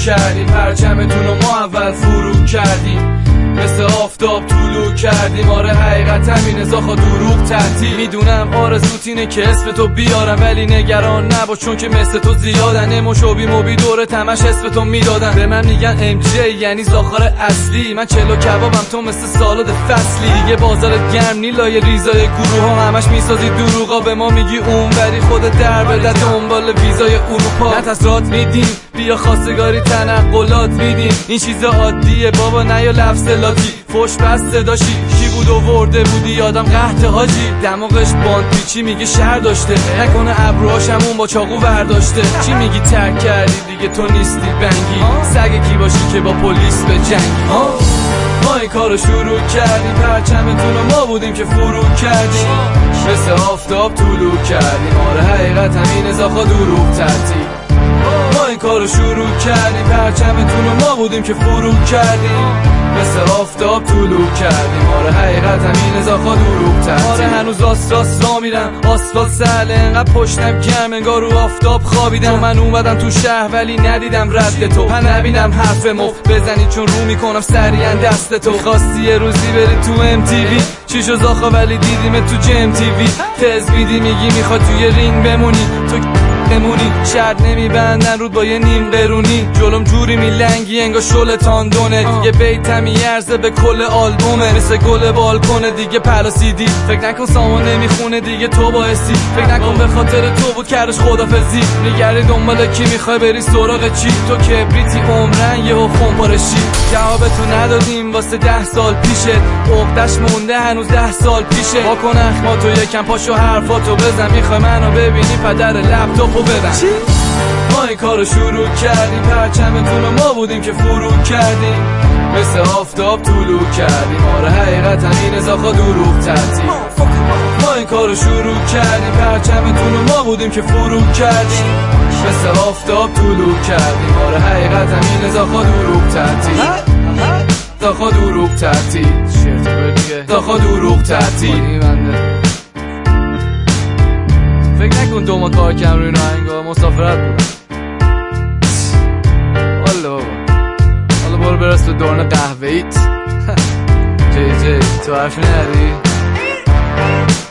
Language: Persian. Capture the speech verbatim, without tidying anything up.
کردیم، پرچمتون رو ما اول فرو کردیم، مثل آفتاب طولو کردیم. آره حقیقت همینه زاخا دروغ تعطیل. میدونم آرزوت اینه که اسم تو بیارم، ولی نگران نباش چون که مثل تو زیادن. مشوبی موبی دوره تمش اسم تو میدادن. به من میگن ام جی یعنی زاخار اصلی. من چلو کبابم تو مثل سالاد فصلی. دیگه بازارت گرم نیلای ریزای گروه ها همش میسازی دروغا. به ما میگی اون ولی خودت در بده دنبال ویزای اروپا. نتسرات میدیم بیا خواستگاری تنقلات میدیم. این چیز عادیه بابا نه یا لفظ لاتی. فوش بس صداشی کی بود و ورده بودی یادم قحط حاجی. دماغش باند پیچی میگه شهر داشته، نکنه ابروهاش همون با چاقو برداشته. چی میگی ترک کردی دیگه تو نیستی بنگی. سگ کی باشی که با پلیس به جنگی. ما این کارو شروع کردیم، پرچمتون رو ما بودیم که فرو کردیم، مثل آفتاب طولو کردیم. آره حقیقت همینه زاخا دروغ تعطیل. ما این کارو شروع کردیم، پرچمتون رو ما بودیم که فرو کردیم، مثل آفتاب طولو کردیم. آره حقیقت همینه زاخا دروغ تعطیل. آره هنوز راست راست را میرم، آسفالت سهله انقدر پشتم گرم انگار رو آفتاب خوابیدم. من اومدم تو شهر ولی ندیدم رد تو، من نبینم حرف مفت بزنی چون رو میکنم سریعا دست تو. خواستی یه روزی بری تو ام تی وی، چی شو زاخا ولی دیدیم تو جم تی وی. تز بیدی میگی میخواد توی رینگ بمونی، تو نمونی شرط نمیبندن رود با یه نیم قرونی. جلوم جوری میلنگی انگار شل تاندونه. یه بیتم میارزه به کل آلبومه، مثل گل بالکنه دیگه پلاسیدی. فکر نکن سامان نمیخونه دیگه تو باعثی. فکر نکن به خاطر تو بود کردش خدافزی. میگردی دنبال کی میخوای بری سراغ چی؟ تو کبریتی عمرن یهو خون پارشی. جوابتو ندادیم واسه ده سال پیشه، عقدش مونده هنوز ده سال پیشه. واکن اخماتو یکم پاشو حرفاتو بزن، میخوای منو ببینی پدر لپتاپو بدن. ما این کارو شروع کردیم، پرچمتون رو ما بودیم که فرو کردیم، مثل آفتاب طولو کردیم. آره حقیقت همینه زاخا دروغ تعطیل. ما این کارو شروع کردیم، پرچمتون رو ما بودیم که فرو کردیم، مثل آفتاب طولو کردیم. آره حقیقت همینه زاخا دروغ تعطیل. زاخا دروغ تعطیل. زاخا دروغ تعطیل. فکر نکن دو ما کار کم روی ناهنگاه مسافرت بودم. والا بابا حالا برو برس به دورن قهوه ایت. جی جی تو حرفی ندی؟